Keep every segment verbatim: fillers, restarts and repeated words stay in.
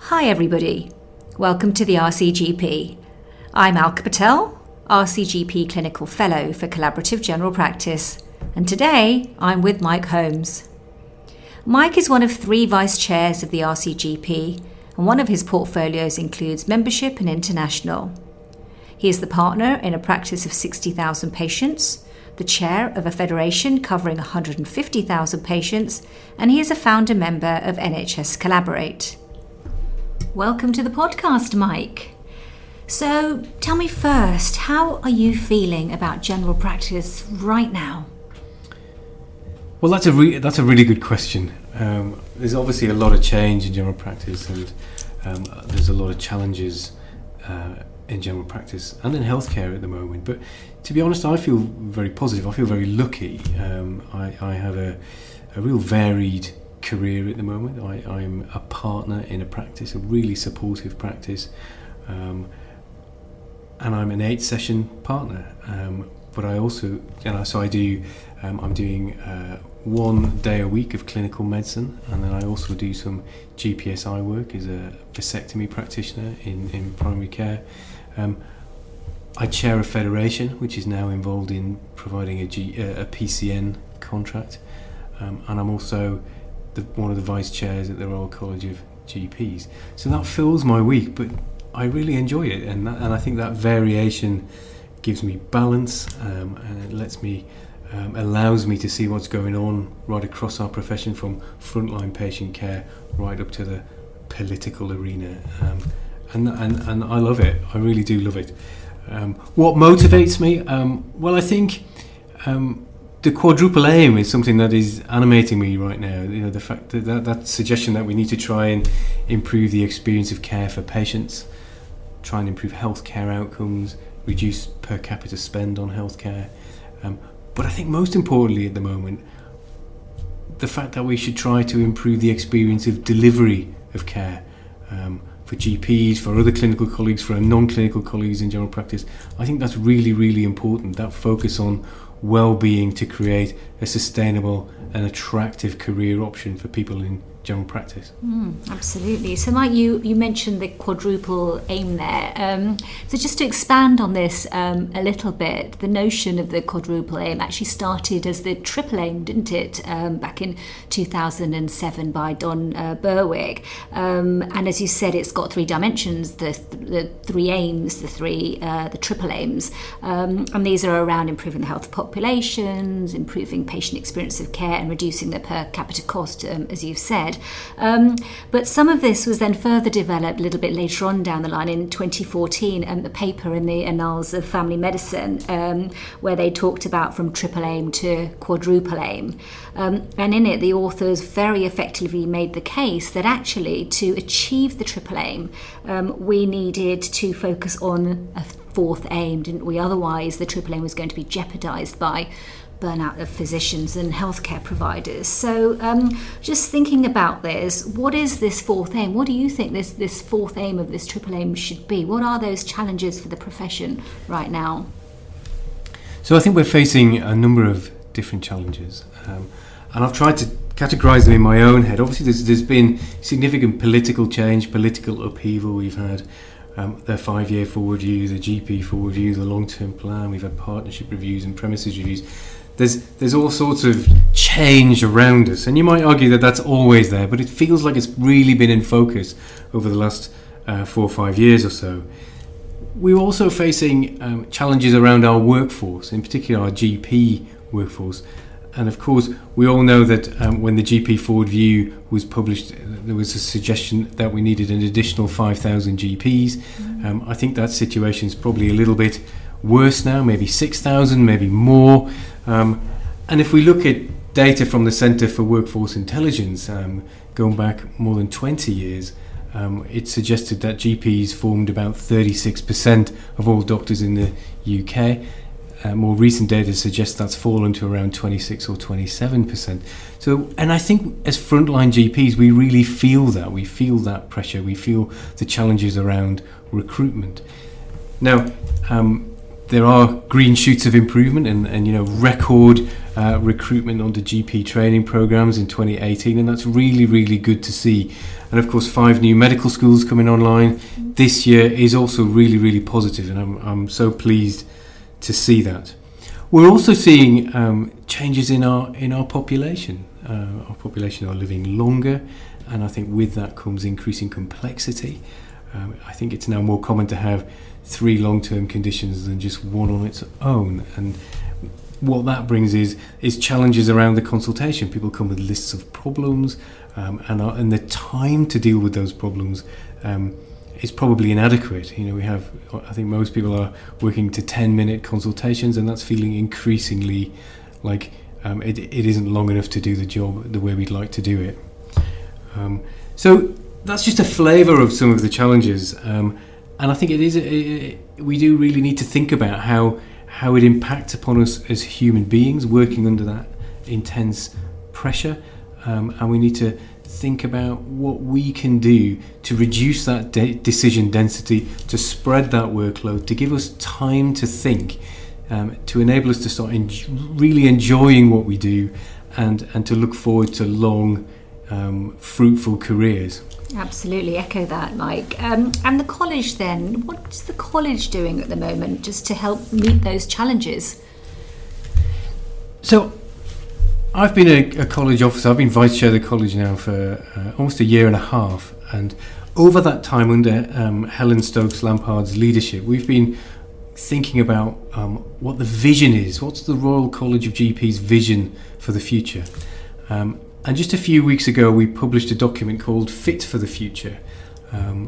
Hi everybody, welcome to the R C G P. I'm Alka Patel, R C G P Clinical Fellow for Collaborative General Practice, and today I'm with Mike Holmes. Mike is one of three vice chairs of the R C G P, and one of his portfolios includes membership and international. He is the partner in a practice of sixty thousand patients, the chair of a federation covering one hundred fifty thousand patients, and he is a founder member of N H S Collaborate. Welcome to the podcast, Mike. So tell me first, how are you feeling about general practice right now? Well, that's a re- that's a really good question. Um, there's obviously a lot of change in general practice, and um, there's a lot of challenges uh, in general practice and in healthcare at the moment. But to be honest, I feel very positive. I feel very lucky. Um, I, I have a, a real varied career at the moment. I, I'm a partner in a practice, a really supportive practice, um, and I'm an eight session partner. Um, but I also, you know, so I do. Um, I'm doing uh, one day a week of clinical medicine, and then I also do some G P S I work as a vasectomy practitioner in, in primary care. Um, I chair a federation which is now involved in providing a, G, uh, a P C N contract, um, and I'm also the, one of the vice chairs at the Royal College of G Ps. So that fills my week, but I really enjoy it, and that, and I think that variation gives me balance, um, and it lets me um, allows me to see what's going on right across our profession, from frontline patient care right up to the political arena, um, and, and and I love it. I really do love it. Um, what motivates me? Um, well, I think um, the quadruple aim is something that is animating me right now. You know, the fact that, that that suggestion that we need to try and improve the experience of care for patients, try and improve healthcare outcomes, reduce per capita spend on healthcare. Um, but I think most importantly at the moment, the fact that we should try to improve the experience of delivery of care, um, for G Ps, for other clinical colleagues, for our non-clinical colleagues in general practice. I think that's really, really important, that focus on well-being to create a sustainable and attractive career option for people in general practice. Mm, absolutely. So Mike, you, you mentioned the quadruple aim there. Um, so just to expand on this um, a little bit, the notion of the quadruple aim actually started as the triple aim, didn't it, um, back in two thousand seven by Don uh, Berwick. Um, and as you said, it's got three dimensions, the, th- the three aims, the three, uh, the triple aims. Um, and these are around improving the health of populations, improving patient experience of care, and reducing the per capita cost, um, as you've said. Um, but some of this was then further developed a little bit later on down the line in twenty fourteen, and um, the paper in the Annals of Family Medicine, um, where they talked about from triple aim to quadruple aim. Um, and in it, the authors very effectively made the case that actually to achieve the triple aim, um, we needed to focus on a fourth aim, didn't we? Otherwise, the triple aim was going to be jeopardised by burnout of physicians and healthcare providers. So um, just thinking about this, what is this fourth aim? What do you think this, this fourth aim of this triple aim should be? What are those challenges for the profession right now? So I think we're facing a number of different challenges, um, and I've tried to categorise them in my own head. Obviously there's, there's been significant political change, political upheaval. We've had Um, the five-year forward view, the G P forward view, the long-term plan. We've had partnership reviews and premises reviews. There's there's all sorts of change around us, and you might argue that that's always there, but it feels like it's really been in focus over the last uh, four or five years or so. We're also facing um, challenges around our workforce, in particular our G P workforce. And of course, we all know that um, when the G P Forward View was published, there was a suggestion that we needed an additional five thousand G Ps. Mm-hmm. Um, I think that situation is probably a little bit worse now, maybe six thousand, maybe more. Um, and if we look at data from the Centre for Workforce Intelligence, um, going back more than twenty years, um, it suggested that G Ps formed about thirty-six percent of all doctors in the U K. Uh, more recent data suggests that's fallen to around twenty-six or twenty-seven percent. So, and I think as frontline G Ps, we really feel that. We feel that pressure. We feel the challenges around recruitment. Now, um, there are green shoots of improvement, and, and you know, record uh, recruitment onto G P training programs in twenty eighteen, and that's really, really good to see. And of course, five new medical schools coming online this year is also really, really positive, and I'm, I'm so pleased to see that. We're also seeing um, changes in our in our population. Uh, our population are living longer, and I think with that comes increasing complexity. Um, I think it's now more common to have three long-term conditions than just one on its own, and what that brings is is challenges around the consultation. People come with lists of problems, um, and are, and the time to deal with those problems um, is probably inadequate. You know, we have, I think most people are working to ten-minute consultations, and that's feeling increasingly like um, it, it isn't long enough to do the job the way we'd like to do it. Um, so that's just a flavour of some of the challenges, um, and I think it is. It, it, we do really need to think about how how it impacts upon us as human beings working under that intense pressure, um, and we need to think about what we can do to reduce that de- decision density, to spread that workload, to give us time to think, um, to enable us to start en- really enjoying what we do, and and to look forward to long, um, fruitful careers. Absolutely, echo that, Mike. Um, and the college then, what's the college doing at the moment just to help meet those challenges? So, I've been a, a college officer. I've been vice chair of the college now for uh, almost a year and a half, and over that time under um, Helen Stokes Lampard's leadership, we've been thinking about um, what the vision is. What's the Royal College of G P's vision for the future? Um, and just a few weeks ago, we published a document called Fit for the Future, um,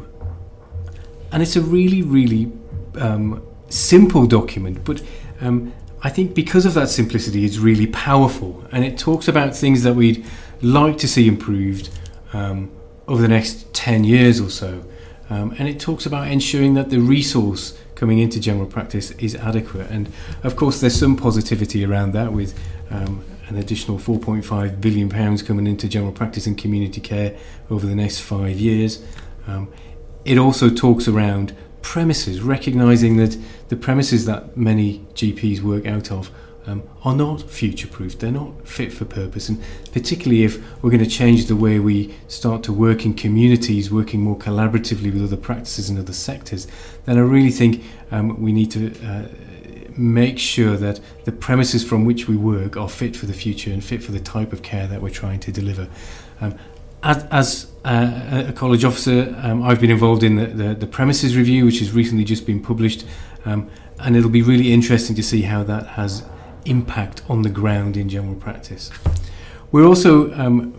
and it's a really, really um, simple document, but um, I think because of that simplicity, it's really powerful, and it talks about things that we'd like to see improved um, over the next ten years or so, um, and it talks about ensuring that the resource coming into general practice is adequate. And of course there's some positivity around that, with um, an additional four point five billion pounds coming into general practice and community care over the next five years. Um, it also talks around premises, recognising that the premises that many G Ps work out of um, are not future-proof, they're not fit for purpose, and particularly if we're going to change the way we start to work in communities, working more collaboratively with other practices and other sectors, then I really think um, we need to uh, make sure that the premises from which we work are fit for the future and fit for the type of care that we're trying to deliver. Um, As, as uh, a college officer, um, I've been involved in the, the, the premises review, which has recently just been published, um, and it'll be really interesting to see how that has impact on the ground in general practice. We're also um,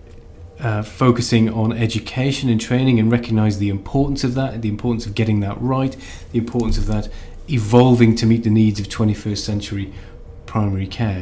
uh, focusing on education and training, and recognise the importance of that, the importance of getting that right, the importance of that evolving to meet the needs of twenty-first century primary care.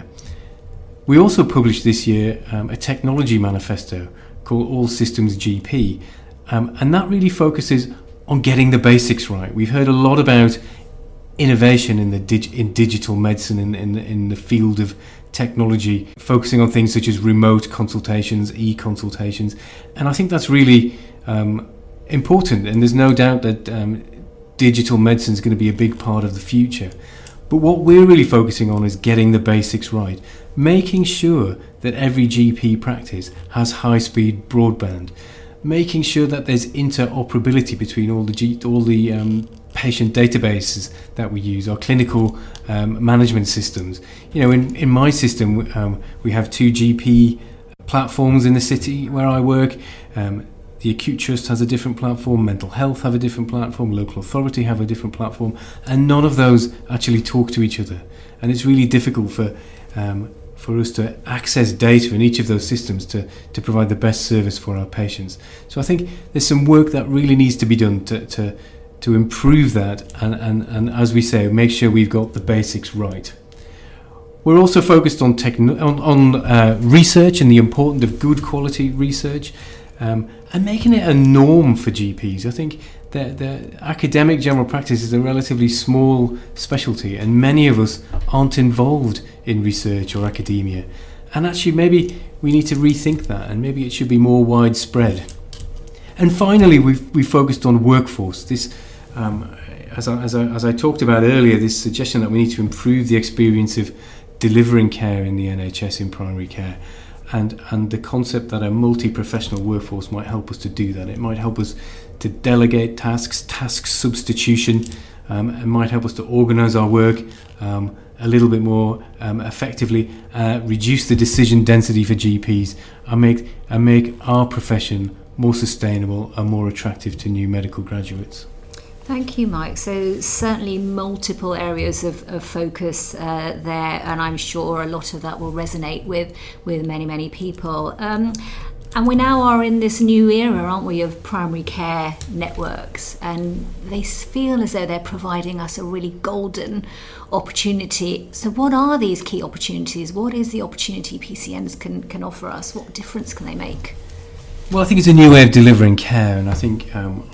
We also published this year um, a technology manifesto called All Systems G P, um, and that really focuses on getting the basics right. We've heard a lot about innovation in the dig- in digital medicine, in, in, in the field of technology, focusing on things such as remote consultations, e-consultations, and I think that's really um, important, and there's no doubt that um, digital medicine is going to be a big part of the future. But what we're really focusing on is getting the basics right, making sure that every G P practice has high-speed broadband, making sure that there's interoperability between all the G- all the um, patient databases that we use, our clinical um, management systems. You know, in, in my system, um, we have two G P platforms in the city where I work. Um, The Acute Trust has a different platform, Mental Health have a different platform, Local Authority have a different platform, and none of those actually talk to each other. And it's really difficult for um, for us to access data in each of those systems to, to provide the best service for our patients. So I think there's some work that really needs to be done to to, to improve that, and, and, and as we say, make sure we've got the basics right. We're also focused on, techn- on, on uh, research and the importance of good quality research. Um, and making it a norm for G Ps. I think that the academic general practice is a relatively small specialty, and many of us aren't involved in research or academia. And actually maybe we need to rethink that, and maybe it should be more widespread. And finally, we've, we've focused on workforce. This, um, as I, as I, as I talked about earlier, this suggestion that we need to improve the experience of delivering care in the N H S in primary care, and and the concept that a multi-professional workforce might help us to do that. It might help us to delegate tasks, task substitution. Um, it might help us to organise our work um, a little bit more um, effectively, uh, reduce the decision density for G Ps, and make and make our profession more sustainable and more attractive to new medical graduates. Thank you, Mike. So certainly multiple areas of, of focus uh, there, and I'm sure a lot of that will resonate with, with many, many people. Um, and we now are in this new era, aren't we, of primary care networks, and they feel as though they're providing us a really golden opportunity. So what are these key opportunities? What is the opportunity P C Ns can, can offer us? What difference can they make? Well, I think it's a new way of delivering care, and I think um,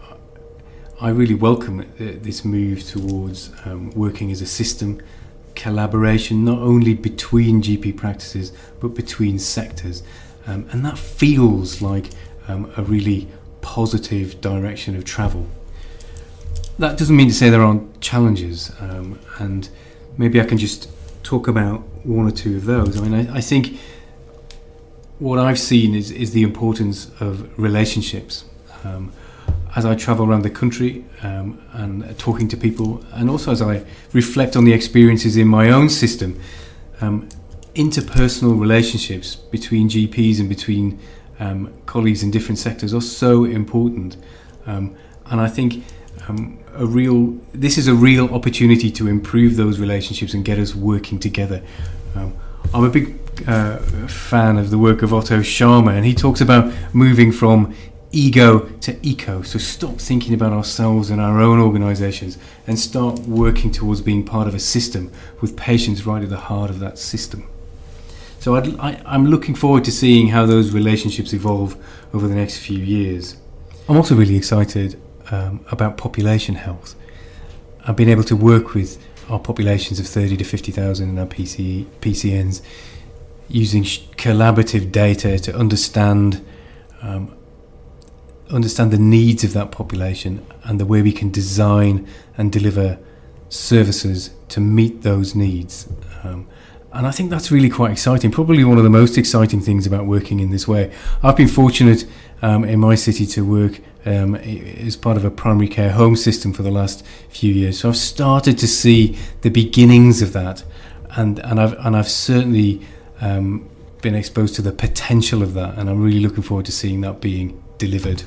I really welcome uh, this move towards um, working as a system, collaboration not only between G P practices but between sectors, um, and that feels like um, a really positive direction of travel. That doesn't mean to say there aren't challenges, um, and maybe I can just talk about one or two of those. I mean, I, I think what I've seen is, is the importance of relationships. Um, as I travel around the country um, and talking to people, and also as I reflect on the experiences in my own system, um, interpersonal relationships between G Ps and between um, colleagues in different sectors are so important. Um, and I think um, a real this is a real opportunity to improve those relationships and get us working together. Um, I'm a big uh, fan of the work of Otto Scharmer, and he talks about moving from ego to eco. So stop thinking about ourselves and our own organisations and start working towards being part of a system with patients right at the heart of that system. So I'd, I, I'm looking forward to seeing how those relationships evolve over the next few years. I'm also really excited um, about population health. I've been able to work with our populations of thirty to fifty thousand in our P C, P C Ns using sh- collaborative data to understand um, understand the needs of that population and the way we can design and deliver services to meet those needs. Um, and I think that's really quite exciting, probably one of the most exciting things about working in this way. I've been fortunate um, in my city to work um, as part of a primary care home system for the last few years. So I've started to see the beginnings of that, and, and, I've, and I've certainly um, been exposed to the potential of that, and I'm really looking forward to seeing that being delivered.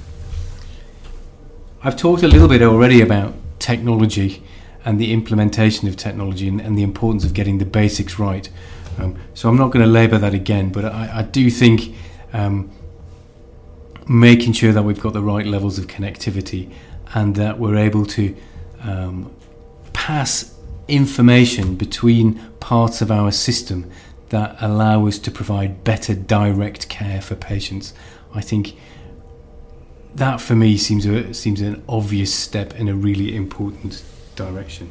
I've talked a little bit already about technology and the implementation of technology and, and the importance of getting the basics right. Um, so I'm not going to labour that again, but I, I do think um, making sure that we've got the right levels of connectivity and that we're able to um, pass information between parts of our system that allow us to provide better direct care for patients. I think that for me seems a, seems an obvious step in a really important direction.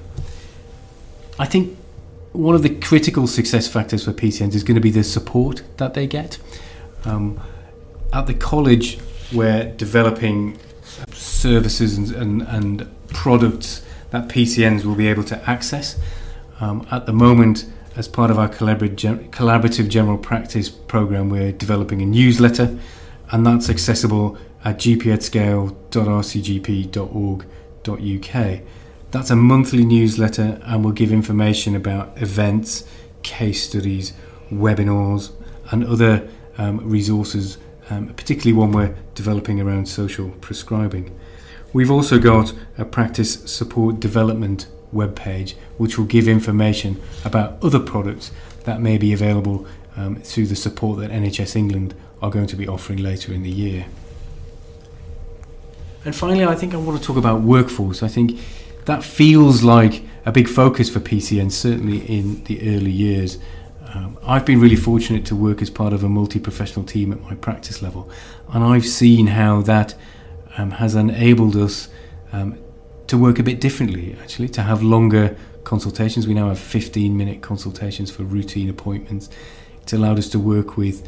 I think one of the critical success factors for P C Ns is going to be the support that they get. Um, at the college, we're developing services and, and, and products that P C Ns will be able to access. Um, at the moment, as part of our collaborative, collaborative general practice program, we're developing a newsletter, and that's accessible at g p at scale dot r c g p dot org dot u k. That's a monthly newsletter and will give information about events, case studies, webinars and other um, resources, um, particularly one we're developing around social prescribing. We've also got a practice support development webpage which will give information about other products that may be available um, through the support that N H S England are going to be offering later in the year. And finally, I think I want to talk about workforce. I think that feels like a big focus for P C N, certainly in the early years. Um, I've been really fortunate to work as part of a multi-professional team at my practice level, and I've seen how that um, has enabled us um, to work a bit differently, actually, to have longer consultations. We now have fifteen minute consultations for routine appointments. It's allowed us to work with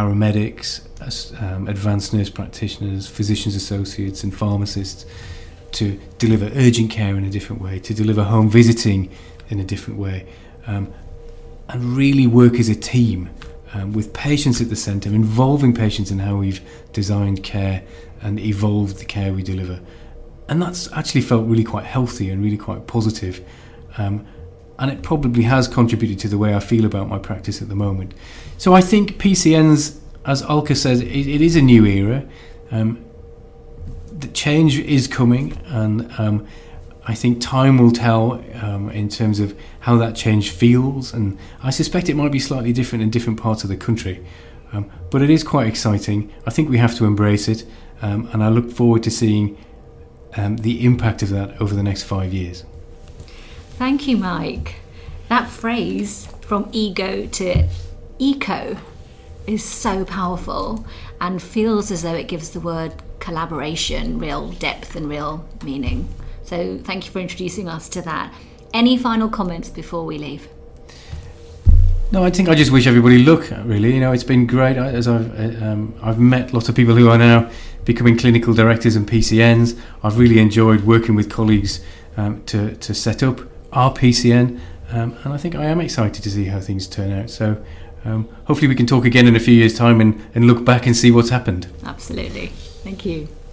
paramedics, um, advanced nurse practitioners, physicians associates and pharmacists to deliver urgent care in a different way, to deliver home visiting in a different way, um, and really work as a team um, with patients at the centre, involving patients in how we've designed care and evolved the care we deliver. And that's actually felt really quite healthy and really quite positive. Um, and it probably has contributed to the way I feel about my practice at the moment. So I think P C Ns, as Alka says, it, it is a new era. Um, the change is coming, and um, I think time will tell um, in terms of how that change feels, and I suspect it might be slightly different in different parts of the country. Um, but it is quite exciting. I think we have to embrace it, um, and I look forward to seeing um, the impact of that over the next five years. Thank you, Mike. That phrase, from ego to eco, is so powerful and feels as though it gives the word collaboration real depth and real meaning. So thank you for introducing us to that. Any final comments before we leave? No, I think I just wish everybody luck, really. You know, it's been great. As I've um, I've met lots of people who are now becoming clinical directors and P C Ns. I've really enjoyed working with colleagues um, to, to set up our P C N, um, and I think I am excited to see how things turn out. So um, hopefully we can talk again in a few years' time and, and look back and see what's happened. Absolutely. Thank you.